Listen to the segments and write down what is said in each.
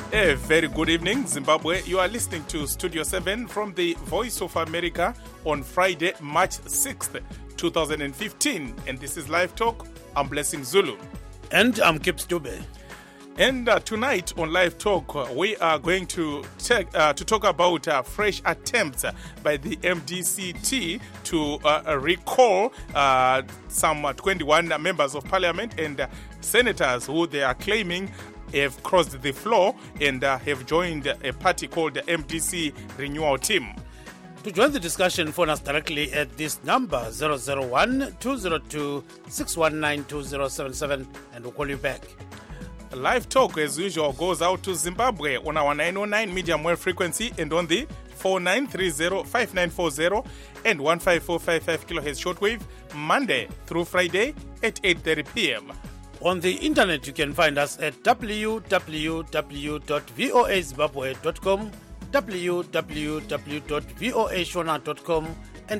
A very good evening, Zimbabwe. You are listening to Studio 7 from the Voice of America on Friday, March 6th, 2015. And this is Live Talk. I'm Blessing Zulu. And I'm Kip Stube. And tonight on Live Talk, we are going to talk about fresh attempts by the MDCT to recall some 21 members of parliament and senators who they are claiming have crossed the floor and have joined a party called the MDC Renewal Team. To join the discussion, phone us directly at this number 001-202-619-2077 and we'll call you back. Live Talk, as usual, goes out to Zimbabwe on our 909 medium wave frequency and on the 4930-5940 and 15455 kilohertz shortwave, Monday through Friday at 8:30 p.m. On the internet, you can find us at www.voazimbabwe.com, www.voashona.com, and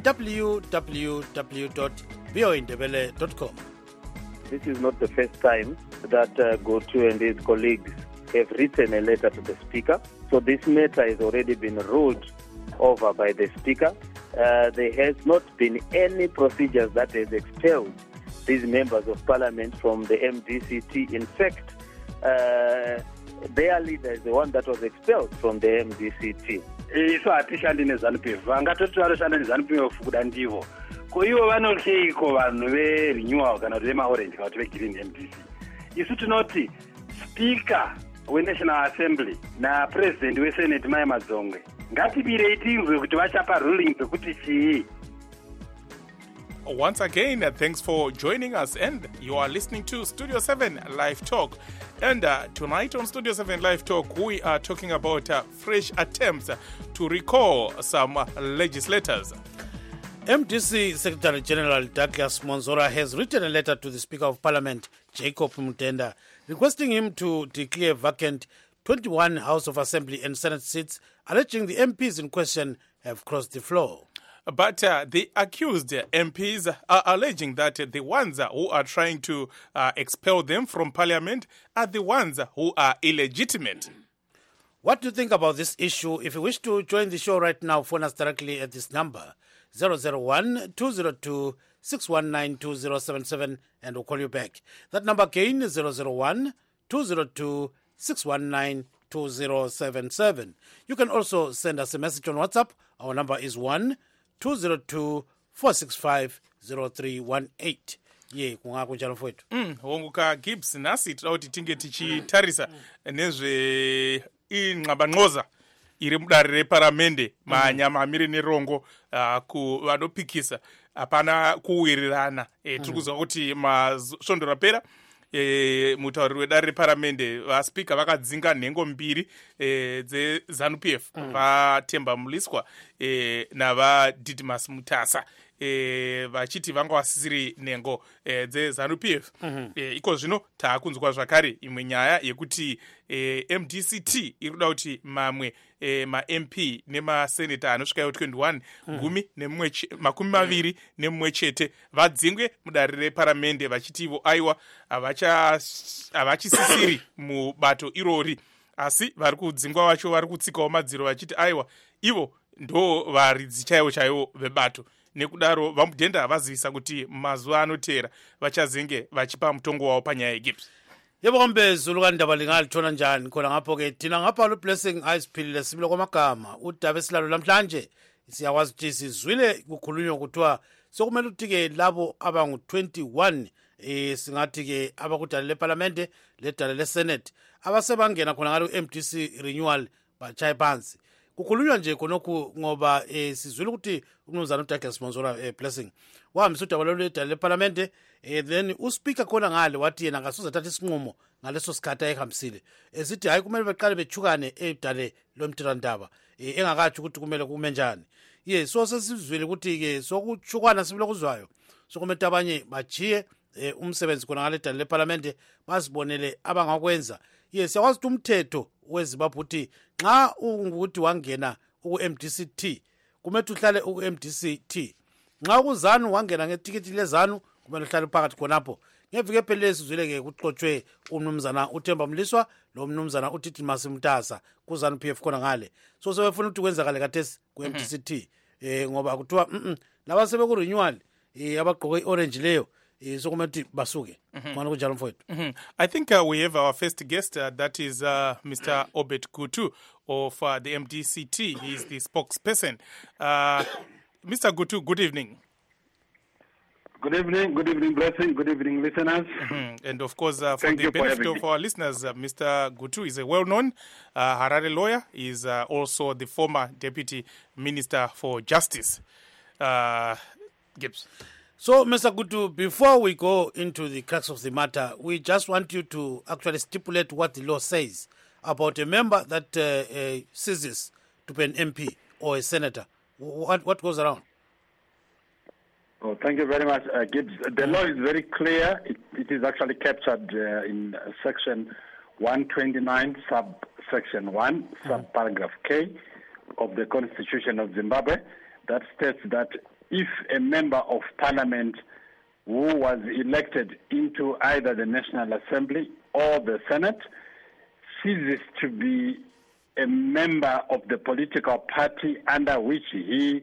www.voindebele.com. This is not the first time that Gotu and his colleagues have written a letter to the Speaker. So this matter has already been ruled over by the Speaker. There has not been any procedures that has expelled these members of Parliament from the MDCT. In fact, their leader is the one that was expelled from the MDCT. Isu atishandi neZANU-PF vangatoti vanoshanda neZANU-PF kuda ndivo ko ivo vanokeiko vanhu verenewal kana kuti vemaorange kana kuti vegreen MDC. Isu tinoti speaker weNational Assembly napresident weSenate Mai Madzongwe ngatibirei tinzwe kuti vachapa ruling pekuti chii. Once again, thanks for joining us, and you are listening to Studio 7 Live Talk. And tonight on Studio 7 Live Talk, we are talking about fresh attempts to recall some legislators. MDC Secretary General Douglas Monzora has written a letter to the Speaker of Parliament, Jacob Mutenda, requesting him to declare vacant 21 House of Assembly and Senate seats, alleging the MPs in question have crossed the floor. But the accused MPs are alleging that the ones who are trying to expel them from parliament are the ones who are illegitimate. What do you think about this issue? If you wish to join the show right now, phone us directly at this number, 001-202-619-2077, and we'll call you back. That number again is 001-202-619-2077. You can also send us a message on WhatsApp. Our number is 1-202-465-0318. Ye kungakunjalo mfowethu. Honguka Gibbs nasi tauti tinge tichitarisa nezve inqabanqoza iri mudare reparamende manyama amiri nerongo ku vanopikisa apana kuwirirana tiri kuzwa kuti masvondo rapera mutauriri wedare reparamende vaspika vakadzinga nhengo mbiri dzeZANU-PF vaTemba Muliswa navaDidmus Mutasa vachiti vanga vasisiri nhengo dzeZANU-PF. Iko zvino taakunzwa zvakare imwe nyaya yekuti MDCT iri kuda kuti mamwe ma-MP nemaseneta anosvika 21 makumi maviri nemumwe chete vadzingwe mudare reparamende vachiti ivo aiwa havachisisiri mubato irori, asi vari kudzingwa vacho vari kutsikawo madziro vachiti aiwa ivo ndo varidzi chaivo vebato. Nekudaro vamudhenda havazivisa kuti mazuva anoteera vachazenge vachipa mutongo wavo panyaya yeGibbs. Yebo kombe Zulu kandaba lingalithola njani khona ngapho ke thina ngapha lo Blessing ayisiphilile sibile kwamagama udaba esilalo namhlanje siyakwazi ukuthi sizwile kukhulunywa kuthiwa sokumele ukuthi-ke labo abangu-21 singathi-ke abakudala leParlamente ledala leSenate abasebangena khona ngalo MDC Renewal bachaye phansi. Kukhulunywa nje khonokhu ngoba sizwile ukuthi uMnumzana uDouglas Monzora Blessing wahambisa udaba lwedala leParlamente then uSpeaker khona ngale wathi yena ngasoze thatha isinqumo ngaleso sikhathi ayihambisile esithi hayi kumele baqale bechukane edale lomthethwandaba engakathi ukuthi kumele kume njani. So sesizwile ukuthi-ke sokuchukwana sibile kuzwayo sokumele abanye bajiye umsebenzi khona ngale dala leParlamente bazibonele abangakwenza. Siyakwazi ukuthi umthetho weZimbabwe uthi nxa ungukuthi wangena ku-MDCT kumele uhlale ku-MDCT. Nxa kuZANU wangena ngetiketi leZANU kumele uhlale phakathi khonapho. ngeviki ephelele sizwile-ke kuxotshwe umnumzana uThemba Mliswa lo mnumzana uThiti Masimtasa ku-ZANU-PF khona ngale so sebefuna ukuthi kwenzakale kathesi ku-MDCT ngoba kuthiwa laba sebeku-renewal abagqoke i-orange leyo sokumele ukuthi basuke mana kunjalo mfowethu. I think we have our first guest, that is Mr. Obed Gutu of the MDCT. He is the spokesperson. Mr. Gutu, good evening. Good evening, Blessing, good evening, listeners. And of course, for the benefit of our listeners, Mr. Gutu is a well-known Harare lawyer. He is also the former Deputy Minister for Justice. Gibbs. So, Mr. Gutu, before we go into the crux of the matter, we just want you to actually stipulate what the law says about a member that ceases to be an MP or a senator. What goes around? Oh, thank you very much, Gibbs. The law is very clear. It is actually captured in section 129, subsection 1, subparagraph K of the Constitution of Zimbabwe, that states that if a member of parliament who was elected into either the National Assembly or the Senate ceases to be a member of the political party under which he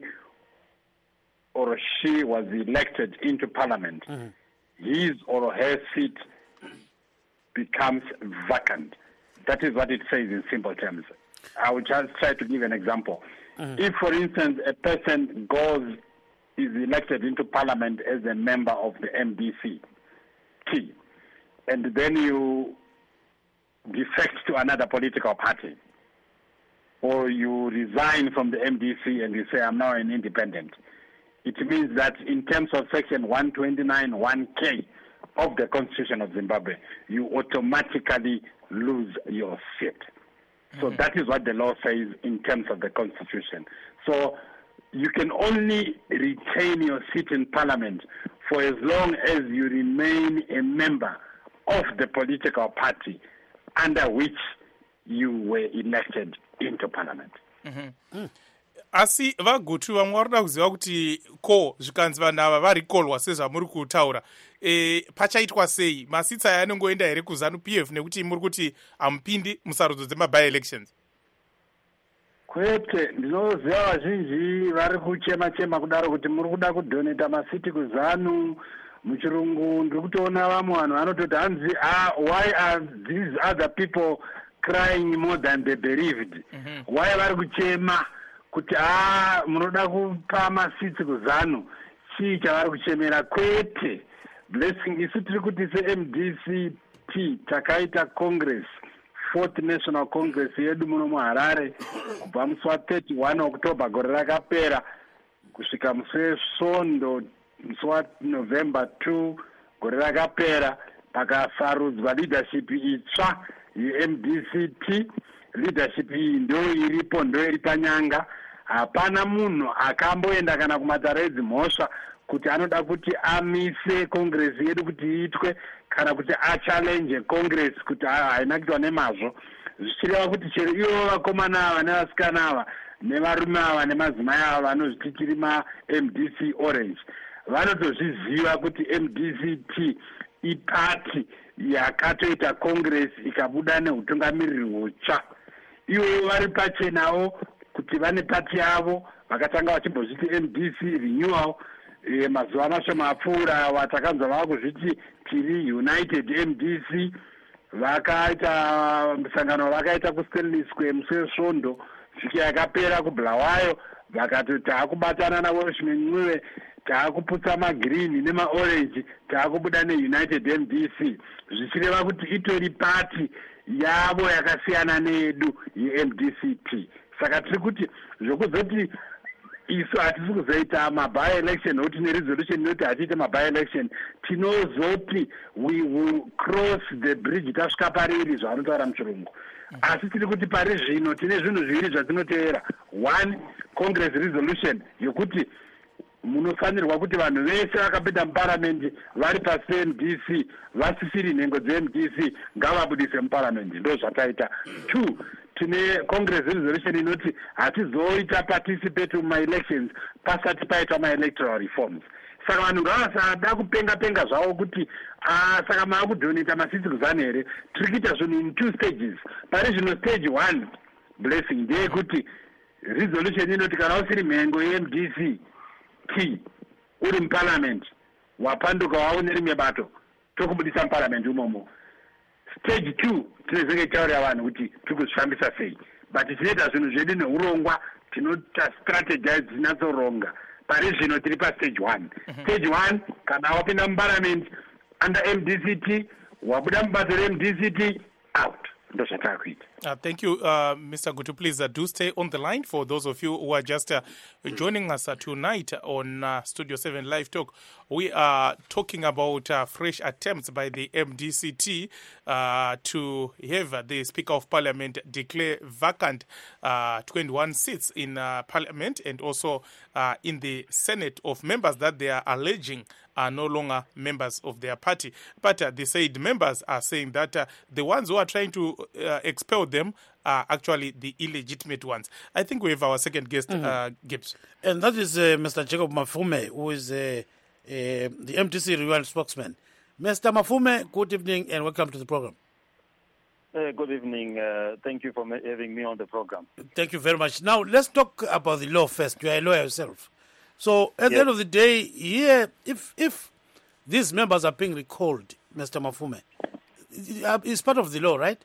or she was elected into parliament, his or her seat becomes vacant. That is what it says in simple terms. I will just try to give an example. If, for instance, a person is elected into parliament as a member of the MDC-T, and then you defect to another political party, or you resign from the MDC and you say, I'm now an independent, it means that in terms of section 129, 1K of the Constitution of Zimbabwe, you automatically lose your seat. So that is what the law says in terms of the Constitution. So you can only retain your seat in parliament for as long as you remain a member of the political party under which you were elected into parliament. Asi vagutu vamwe varikuda kuziva kuti ko zvikanzi vanhu ava varikolwa sezvamuri kutaura pachaitwa sei? Masitsi aya anongoenda here kuZANU-PF nekuti muri kuti hamupindi musarudzo dzema-by-elections? Kwete, ndinoziva vazhinji vari kuchema kudaro kuti muri kuda kudhoneta masiti kuZANU. Muchirungu ndiri kutoona vamwe vanhu vanototi hanzi why are these other people crying more than they believed? Why vari kuchema kuti munoda kupa masitsi kuZANU? Chii chavari kuchemera? Kwete, Blessing, isu tiri kuti se-MDCT takaita congress, 4th National Congress yedu muno muHarare kubva musi wa31 October gore rakapera kusvika musi weSvondo musi waNovember 2 gore rakapera, pakasarudzwa leadership itsva yeMDCT. Leadership iyi ndo iripo, ndo iri panyanga. Hapana munhu akamboenda kana kumataredzi mhosva kuti anoda kuti amise congress yedu kuti iitwe kana kuti achallenge congress kuti haina kuitwa nemazvo. Zvichireva kuti chero ivo vakomana ava nevasikana ava nevarume ava nemadzimai ava vanozviti tiri ma-MDC Orange vanotozviziva kuti MDCT ipati yakatoita congress ikabuda neutungamiriri hutsva. Ivo vari pachenawo kuti vane pati yavo vakatanga vachimbozviti MDC renewal. Mazuva mashoma apfuura watakanzwa vava kuzviti tiri United MDC. Vakaita musangano vakaita kuStanley Square musi weSvondo, vhiki yakapera kuBulawayo vakati taakubatana naWelshman Ncube, taakuputsa magreen nemaorange, taakubuda neUnited MDC, zvichireva kuti itori pati yavo yakasiyana neyedu yeMDCT. Saka tiri kuti zvokuzoti isu hatisi kuzoita ma-by-election nokuti neresolution inoti hatiite ma-by-election, tinozoti we will cross the bridge tasvika pariri zvavanotaura muchirungu. Asi tiri kuti pari zvino tine zvinhu zviviri zvatinoteera. One, Congress resolution yokuti munofanirwa kuti vanhu vese vakapinda muparamendi vari paMDC vasisiri nhengo dzeMDC ngavabudise muparamendi. Ndo zvataita. Two, tine Congress resolution inoti hatizoita participate mumaelections pasati paitwa ma-electoral reforms. saka vanhu ngavasada kupenga zvavo kuti saka maakudhoneta masiti kuzana here. Tiri kuita zvinhu in 2 stages. Pari zvino stage 1 blessing ndeyekuti resolution inoti kana usiri mhengo yeMDC T uri muparliament wapanduka waone rimwe bato tokubudisa muparliament umomo. Stage 2 tinezenge taurira vanhu kuti tiri kuzvifambisa sei, but tinoita zvinhu zvedu neurongwa, tinota strategize dzinatsoronga. Pari zvino tiri pastage 1. Stage 1 kana wapinda muparliament under MDCT wabuda mubato reMDCT out. Thank you, Mr. Gutu. Please do stay on the line for those of you who are just joining us tonight on Studio 7 Live Talk. We are talking about fresh attempts by the MDCT to have the Speaker of Parliament declare vacant 21 seats in Parliament and also in the Senate of members that they are alleging are no longer members of their party. But the said members are saying that the ones who are trying to expel them are actually the illegitimate ones. I think we have our second guest, Gibbs. And that is Mr. Jacob Mafume, who is the MDC Renewal spokesman. Mr. Mafume, good evening and welcome to the program. Good evening. Thank you for having me on the program. Thank you very much. Now, let's talk about the law first. You are a lawyer yourself. So, at the end of the day, here, if these members are being recalled, Mr. Mafume, it's part of the law, right?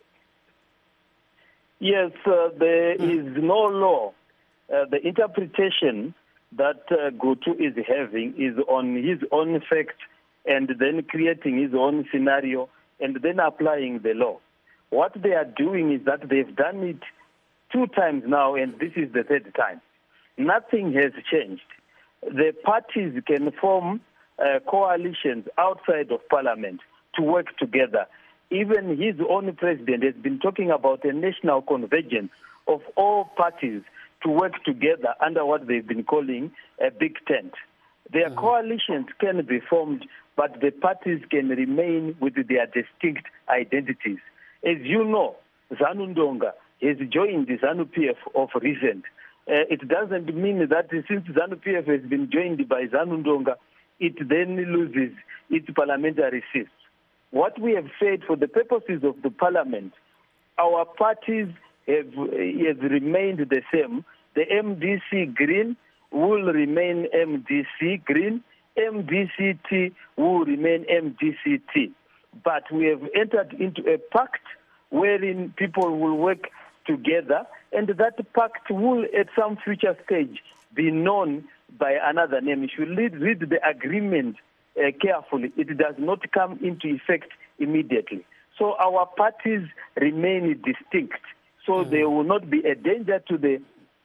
Yes, there is no law. The interpretation that Gutu is having is on his own fact and then creating his own scenario and then applying the law. What they are doing is that they've done it 2 times now, and this is the 3rd time. Nothing has changed. The parties can form coalitions outside of Parliament to work together. Even his own president has been talking about a national convergence of all parties to work together under what they've been calling a big tent. Their coalitions can be formed, but the parties can remain with their distinct identities. As you know, ZANU Ndonga has joined the ZANU-PF of recent. It doesn't mean that since ZANU-PF has been joined by ZANU Ndonga, it then loses its parliamentary seats. What we have said, for the purposes of the parliament, our parties have remained the same. The MDC Green will remain MDC Green. MDCT will remain MDCT. But we have entered into a pact wherein people will work together, and that pact will at some future stage be known by another name. If you read the agreement carefully, it does not come into effect immediately. So our parties remain distinct. So there will not be a danger to the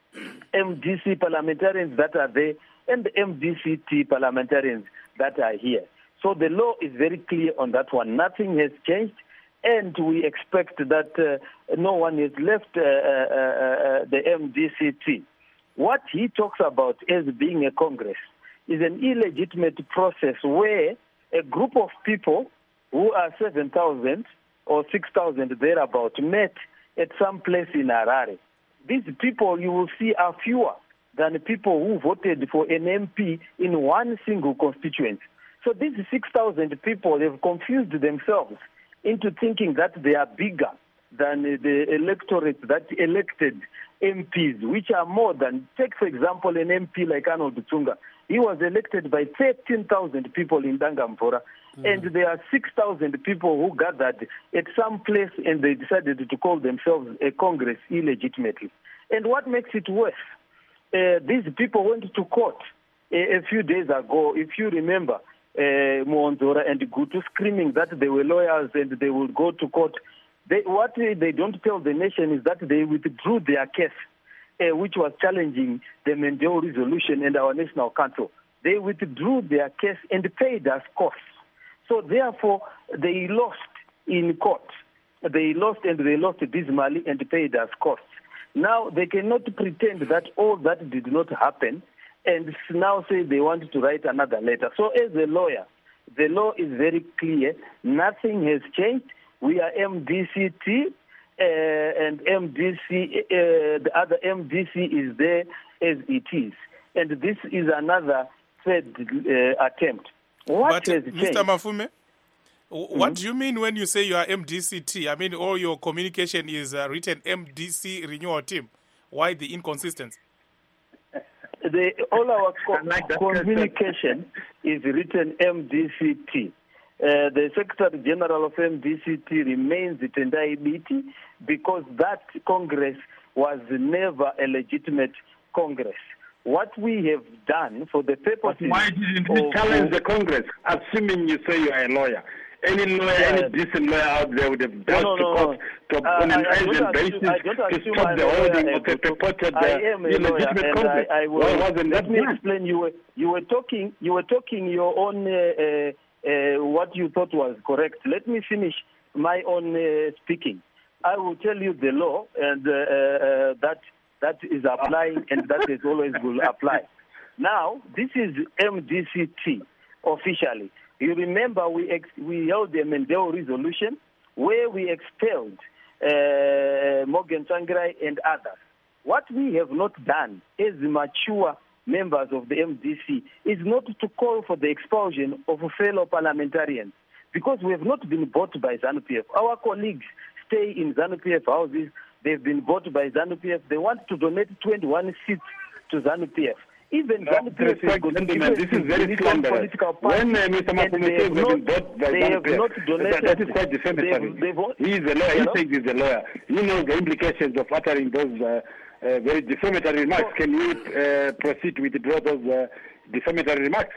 MDC parliamentarians that are there and the MDCT parliamentarians that are here. So the law is very clear on that one. Nothing has changed, and we expect that no one has left the MDCT. What he talks about as being a Congress is an illegitimate process where a group of people who are 7,000 or 6,000 thereabout met at some place in Harare. These people you will see are fewer than people who voted for an MP in one single constituency. So these 6,000 people have confused themselves into thinking that they are bigger than the electorate that elected MPs, which are more than, take for example an MP like Arnold Tsunga. He was elected by 13,000 people in Dangamvora, and there are 6,000 people who gathered at some place and they decided to call themselves a Congress illegitimately. And what makes it worse, these people went to court a few days ago, if you remember, Mwonzora and Gutu screaming that they were lawyers and they would go to court. What they don't tell the nation is that they withdrew their case, which was challenging the Mendel resolution and our National Council. They withdrew their case and paid us costs. So therefore, they lost in court. They lost, and they lost dismally and paid us costs. Now, they cannot pretend that all that did not happen and now say they want to write another letter. So as a lawyer, the law is very clear. Nothing has changed. We are MDCT, and MDC, the other MDC is there as it is. And this is another third attempt. What has changed? Mr. Mafume, what do you mean when you say you are MDCT? I mean, all your communication is written MDC Renewal Team. Why the inconsistency? All our communication is written MDCT. The Secretary General of MDCT remains Tendai Biti because that Congress was never a legitimate Congress. What we have done for the purposes why didn't we challenge the Congress, assuming you say you are a lawyer? Any lawyer, any decent lawyer out there would have dashed to court on an urgent basis to stop the holding of a purported illegitimate Congress. Why wasn't that Let me explain. You were talking your own what you thought was correct. Let me finish my own speaking. I will tell you the law, and that is applying, and that is always will apply. Now, this is MDCT officially. You remember we held a Mendel resolution where we expelled Morgan Tsvangirai and others. What we have not done as mature members of the MDC is not to call for the expulsion of fellow parliamentarians, because we have not been bought by ZANU-PF. Our colleagues stay in ZANU-PF houses. They've been bought by ZANU-PF. They want to donate 21 seats to ZANU-PF. Even ZANU-PF is going to this is very slanderous. When Mr. Mafume says they've been bought by ZANU-PF, that is quite defamatory. He is a lawyer. He says he's a lawyer. He knows the implications of uttering those very defamatory remarks. Can you proceed to withdraw those defamatory remarks?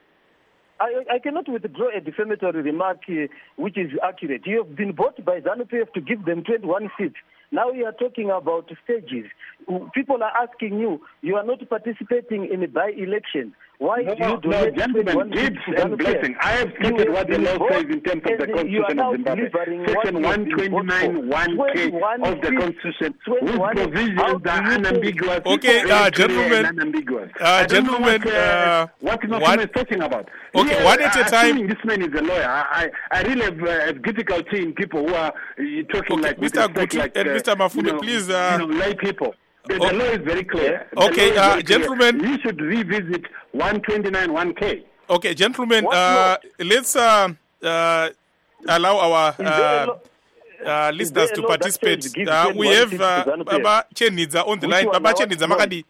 I cannot withdraw a defamatory remark which is accurate. You have been bought by ZANU-PF to give them 21 seats. Now we are talking about stages. People are asking you, you are not participating in a by-election. Why do you donate gentlemen, gifts and blessing. I have stated what the law says in terms of the Constitution of Zimbabwe. Section 129 1K of the Constitution, whose provisions are unambiguous. Okay, gentlemen. What Mafume is talking about. Okay, one at a time. This man is a lawyer. I really have difficulty in people who are talking like Mr. Guti and Mr. Mafume, please. Lay people. The law is very clear. Okay, gentlemen. You should revisit 129 1K. Okay, gentlemen, let's allow our listeners to participate. We have Baba Chenidza on the line. Baba Chenidza makadi.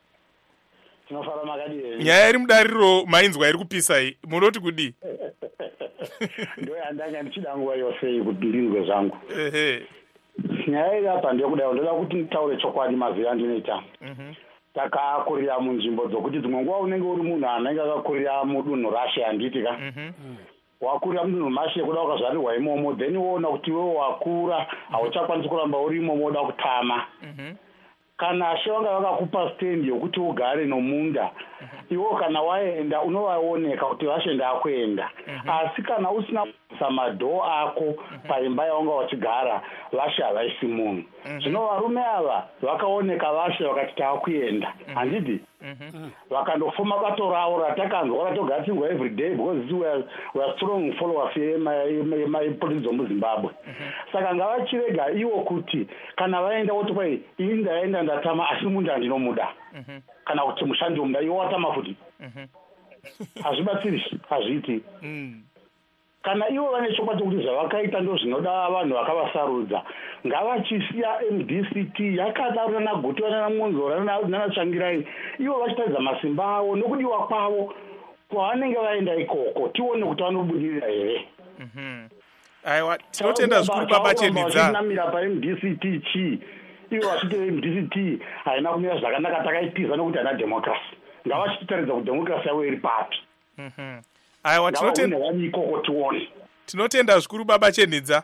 Nyaya iri mudariro mainzwa iri kupisa iyi. Munoti kudi? Ndoyandanga ndichida nguva yose kudilirwe zvangu. Nyaya iri apa ndeyekuda ndoda kuti nditaure chokwadi mazuva andinoita. Takakurira munzvimbo dzokuti dzimwe nguva unenge uri munhu anenge akakurira mudunhu rashe handitika. Wakurira mudunhu mashe kuda ukazvarirwa imomo, then woona kuti wewe wakura hauchakwanisi kuramba uri imomo woda kutama. Kana she vanga vakakupa stand yokuti ugare nomunda, iwo kana waenda unovaoneka kuti vashenda akuenda. Asi kana usina kuisa madhoo ako paimba yaunga wachigara, vashe havaisi munhu. Zvino varume ava vakaoneka vashe vakati taakuenda, handiti? Vakandofuma bato ravo ratakanzwa ratogadzirwa every day because we are strong followers yemapolitics omuZimbabwe. Saka ngavachirega iwo kuti kana vaenda kuti kwai ini ndaenda ndatama asi munhu andinomuda. Kana kuti mushandi womuda iwo watama futi. Hazvibatsiri, hazviiti. Kana ivo vane chokwadi kuti zvavakaita ndo zvinoda vanhu vakavasarudza, ngavachisiya MDCT yakadaro naGuti naMunzora nanaTsvangirai, ivo vachitaridza masimba avo nokudiwa kwavo kwavanenge vaenda ikoko, tione kuti vanobudirira here. Aiwa, tinotenda zvikuru Baba Chenidza. Vachitinamira paMDCT chi, ivo vachiti MDCT haina kumira zvakanaka, takaitiza nokuti haina democracy. Ngavachitaridza kuti democracy yavo iri papi. Aiwa, tinotenda zvikuru Baba Chenidza.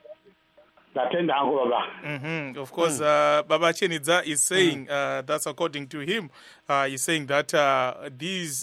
Of course, Baba Chenidza is saying that's according to him. He's saying that these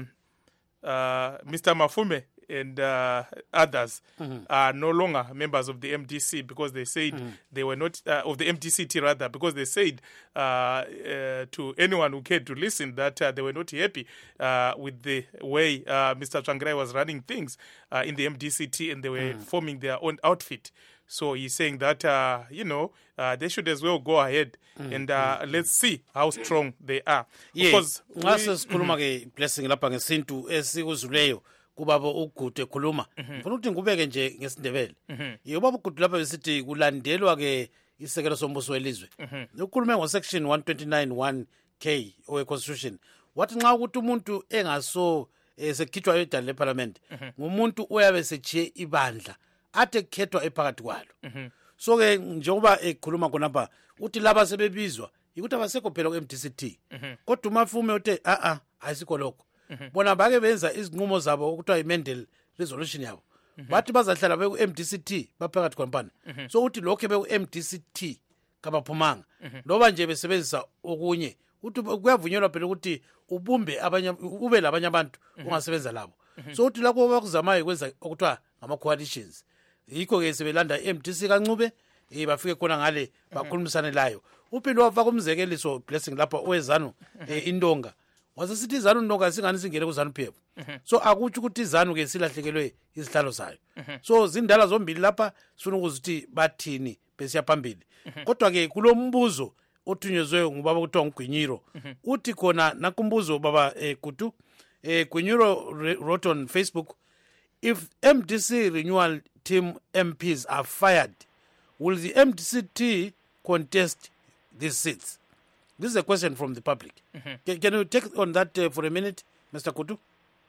Mr. Mafume and others are no longer members of the MDC because they said they were not of the MDCT rather, because they said to anyone who cared to listen that they were not happy with the way Mr. Tsvangirai was running things in the MDCT, and they were forming their own outfit So he's saying that, they should as well go ahead and let's see how strong they are. Because ngase sikhuluma ke Blessing lapha ngesintu esikuzuleyo kubaba uGudu ekhuluma. Ngifuna ukuthi ngubeke nje ngesindebele. Yobaba uGudu lapha besithi kulandelwa ke isekelo sombuso welizwe. Ukhulume ngosection 129(1) owe constitution. Wathi nxa ukuthi umuntu engaso sekhithwa edala leparlament ngumuntu oyabe sechiye ibandla athe khethwa ephakathi kwalo. So ke njengoba ekhuluma khonapha uthi laba sebebizwa ukuthi abasekho phela ku-MDCT kodwa uMafume uthi ayisikho lokho. Bona bake benza izinqumo zabo okuthiwa i-Mendel resolution yabo bathi bazahlala beku-MDCT baphakathi kwampana. So uthi lokho beku-MDCT kabaphumanga loba nje besebenzisa okunye uthi kuyavunyelwa phela ukuthi ubumbe ube labanye abantu ungasebenza labo. So uthi lakho bakuzamayo kwenza okuthiwa ngama-coalitions yikho ke sebelanda i-MDC kancube bafike khona ngale bakhulumisane layo. Uphinde wafaka umzekeliso Blessing lapha owezanu indonga wasesithi izanu indonga singani singene kuzanu PF. So akuthi ukuthi izanu ke silahlekelwe izihlalo zayo. So zindala zombili lapha sifuna ukuzithi bathini besiya phambili. Kodwa ke kulombuzo othunyezwe ngubaba kuthiwa nguGwinyiro uthi khona nakumbuzo baba Gudu Gwinyiro wrote on Facebook, if MDC renewal team MPs are fired, will the MDCT contest these seats? This is a question from the public. Can you take on that for a minute, Mr. Kutu?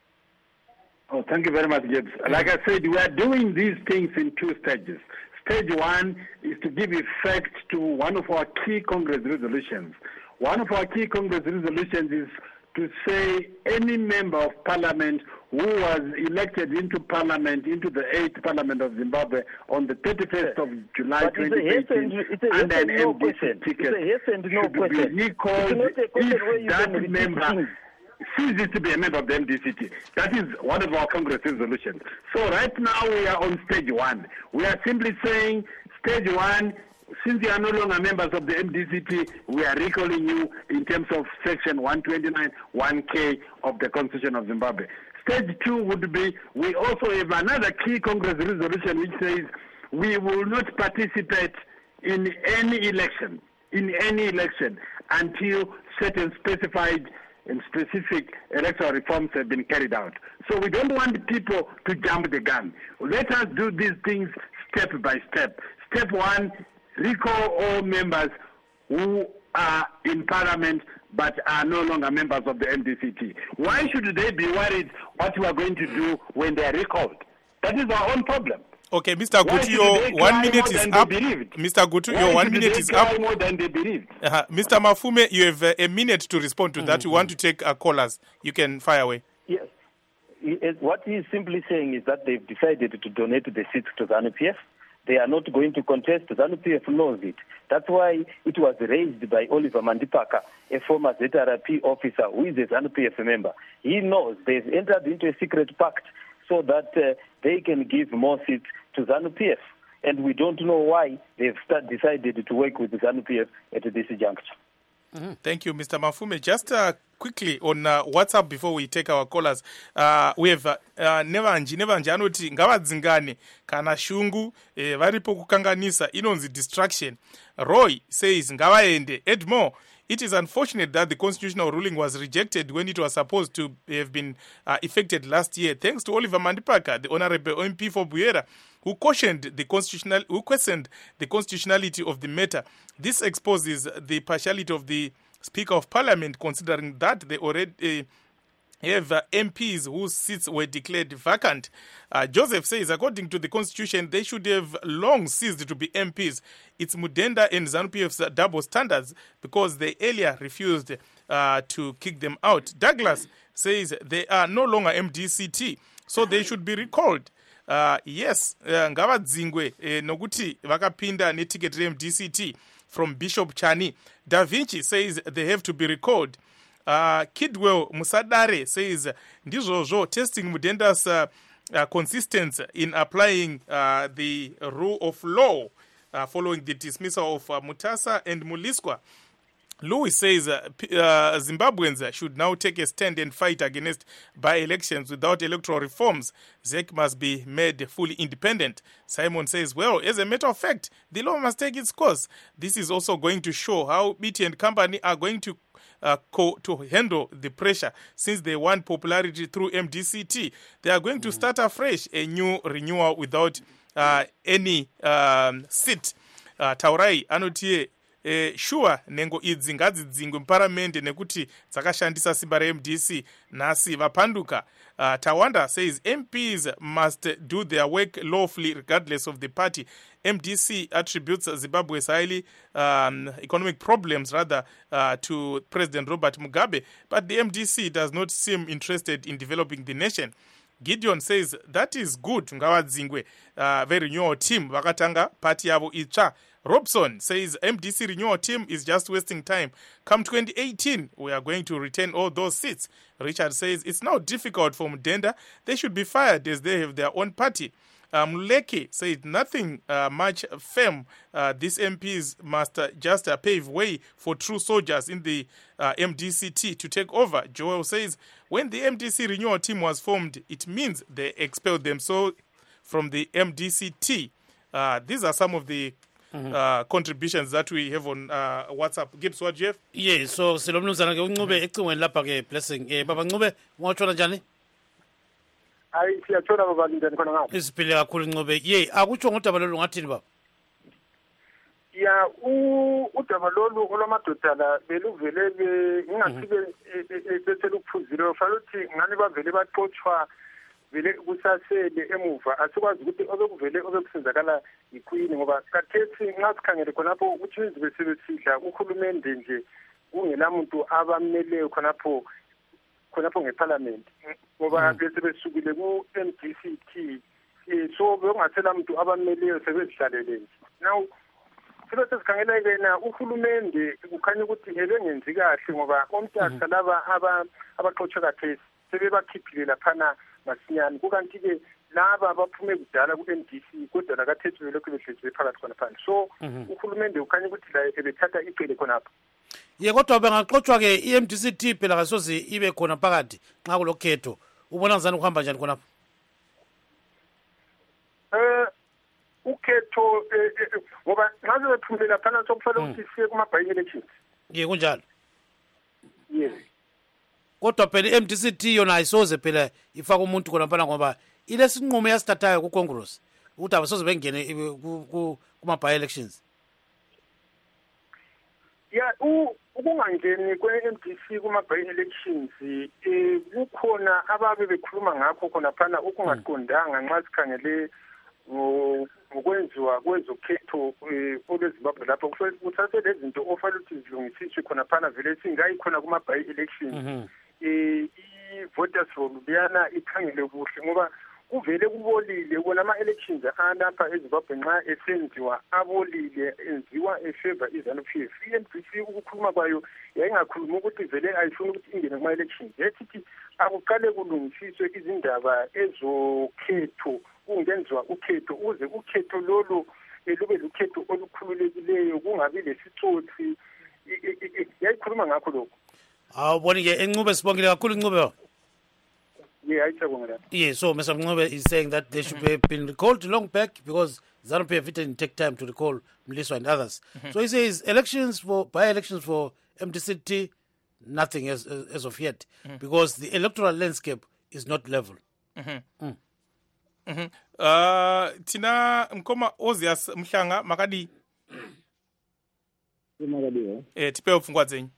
Oh, thank you very much, James. Like I said, we are doing these things in two stages. Stage one is to give effect to one of our key Congress resolutions. One of our key Congress resolutions is to say any member of parliament who was elected into parliament, into the 8th parliament of Zimbabwe on the 31st of July 2018 under an MDC ticket should be recalled if that member ceases to be a member of the MDCT. That is one of our Congress resolutions. So right now we are on stage one. We are simply saying stage one, since you are no longer members of the MDCT, we are recalling you in terms of section 129(1) of the Constitution of Zimbabwe. Stage two would be, we also have another key Congress resolution which says we will not participate in any election until certain specified and specific electoral reforms have been carried out. So we don't want people to jump the gun. Let us do these things step by step. Step one, recall all members who are in parliament but are no longer members of the MDCT. Why should they be worried what we are going to do when they are recalled? That is our own problem. Okay, Mr. Gutu, your 1 minute is up. Mr. Gutu, your 1 minute is up. More than they believed? Mr. Mafume, you have a minute to respond to that. You want to take callers. You can fire away. Yes. What he is simply saying is that they've decided to donate the seats to ZANU-PF. They are not going to contest. ZANU-PF knows it. That's why it was raised by Oliver Mandipaka, a former ZRP officer who is a ZANU-PF member. He knows they've entered into a secret pact so that they can give more seats to ZANU-PF. And we don't know why they've decided to work with the ZANU-PF at this juncture. Thank you, Mr. Mafume. Just quickly on WhatsApp before we take our callers, we have Nevanji anoti ngavadzingane kana shungu varipo kukanganisa inonzi distraction. Roy says ngavaende. Edmore, it is unfortunate that the constitutional ruling was rejected when it was supposed to have been effected last year. Thanks to Oliver Mandipaka, the Honorable MP for Buyera, who questioned the constitutionality of the matter. This exposes the partiality of the Speaker of Parliament, considering that they already have MPs whose seats were declared vacant. Joseph says, according to the Constitution, they should have long ceased to be MPs. It's Mudenda and ZANU-PF's double standards because they earlier refused to kick them out. Douglas says they are no longer MDCT, so they should be recalled. Yes, ngavadzingwe nokuti vakapinda neticket MDCT from Bishop Chani. Da Vinci says they have to be recalled. Kidwell Musadare says ndizvozvo testing Mudenda's consistency in applying the rule of law following the dismissal of Mutasa and Muliswa. Louis says Zimbabweans should now take a stand and fight against by-elections. Without electoral reforms, ZEC must be made fully independent. Simon says, well, as a matter of fact, the law must take its course. This is also going to show how BT and company are going to handle the pressure since they won popularity through MDCT. They are going to start afresh, a new renewal without any seat. Taurai anotie sure nengo idzi ngadzidzingwe muparamende nekuti dzakashandisa simba reMDC nhasi vapanduka. Tawanda says MPs must do their work lawfully regardless of the party. MDC attributes Zimbabwe's highly economic problems rather to President Robert Mugabe, but the MDC does not seem interested in developing the nation. Gideon says that is good ngavadzingwe verenewal team vakatanga party yavo itsva. Robson says MDC renewal team is just wasting time. Come 2018, we are going to retain all those seats. Richard says it's now difficult for Mdenda. They should be fired as they have their own party. Muleke said nothing much firm. These MPs must just pave way for true soldiers in the MDCT to take over. Joel says when the MDC renewal team was formed, it means they expelled themselves from the MDCT. These are some of the contributions that we have on WhatsApp. Gibbs, what do you have? Yeah, so silomnumzana ke uncube ecingweni lapha ke Blessing. Baba Ncube, ungotshona njani? Hayi siyathola baba njani khona ngapha. Isiphile kakhulu Ncube. Yeah, akutsho ngodaba lolu ngathini baba? Ya udaba lolu olwamadoda la beluvele ngingathi bese luphuzile fanele ukuthi ngani bavele baxoxwa vele kusasele emuva asikwazi ukuthi obekuvele obekusenzakala yiqueen ngoba kathethi nxa sikhangele khonapho ukuthi izwe sebesidla uhulumende nje kungelamuntu abameleyo khonapho ngeparliament ngoba bese besukile ku-MDCT so bekungathela muntu abameleyo sebezihlalele nje. Now sibese sikhangela-ke na uhulumende kukhanya ukuthi ebengenzi kahle ngoba omthatha laba abaxotshwe kathesi sebebakhiphile laphana masinyane kukanti-ke laba baphume kudala ku-MDC kodwa lakathethi belokhu behlezi phakathi khonapha so uhulumende ukhanya ukuthi la ebethatha icele khonapha. Ye kodwa bengaxotshwa-ke i-MDCT phela kasoze ibe khona phakathi nxa kulokhetho ubona ngizani ukuhamba njani khonapha? Ukhetho ngoba nxa sebephumelela phana sokufanele ukuthi siye kuma-by-elections. Ye kunjalo. Yes. Kodwa phela i-MDCT yona ayisoze phela ifaka umuntu khonaphana ngoba ilesinqumo yasithathayo ku-Congress ukuthi abasoze bengene kuma-by-elections. Ya ukungangeni kwe-MDC kuma-by-elections kukhona ababe bekhuluma ngakho khonaphana ukungaqondanga nxa sikhangele ngokwenziwa kwezokhetho olwezimbabwe lapho kuthathe lezi zinto ofanele ukuthi zilungisiswe khonaphana vele singayikhona kuma-by-elections i-voters roll leyana ikhangele kuhle ngoba kuvele kubolile wona ama-elections alapha ezimbabwe nxa esenziwa abolile enziwa efavor iZANU-PF. I-MDC ukukhuluma kwayo yayingakhuluma ukuthi vele ayifuni ukuthi ingene kuma-elections yethithi akuqale kulungisiswe izindaba ezokhetho kungenziwa ukhetho ukuze ukhetho lolo lube lukhetho olukhululekileyo kungabi lesitsotsi yayikhuluma ngakho lokho. Awuboni-ke Ncube sibongile kakhulu Ncube. Yeah, so Mr. Ncube is saying that they should have been recalled long back because ZANU-PF didn't take time to recall Mliswa and others. So he says by-elections for MDCT, nothing as of yet because the electoral landscape is not level. Tina mkoma Ozias Mhlanga makadi tipe ufungwa zenyu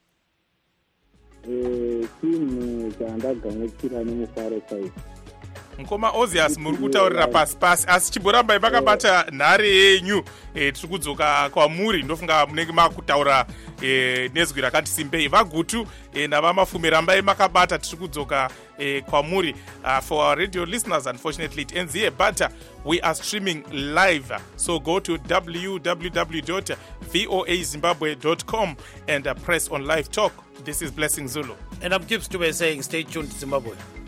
timu chandagangekira nemufaro chai mkoma Ozias muri kutaurira pasi asi chiboramba ipakabata nhare yenyu tiri kudzoka kwamuri ndofunga munenge makutaura nezwi rakati simbei vagutu navamafumi rambai makabata tiri kudzoka kwamuri. For our radio listeners, unfortunately it ends here, but we are streaming live, so go to www.voazimbabwe.com and press on live talk. This is Blessing Zulu and I'm Gibbs to be saying stay tuned to Zimbabwe.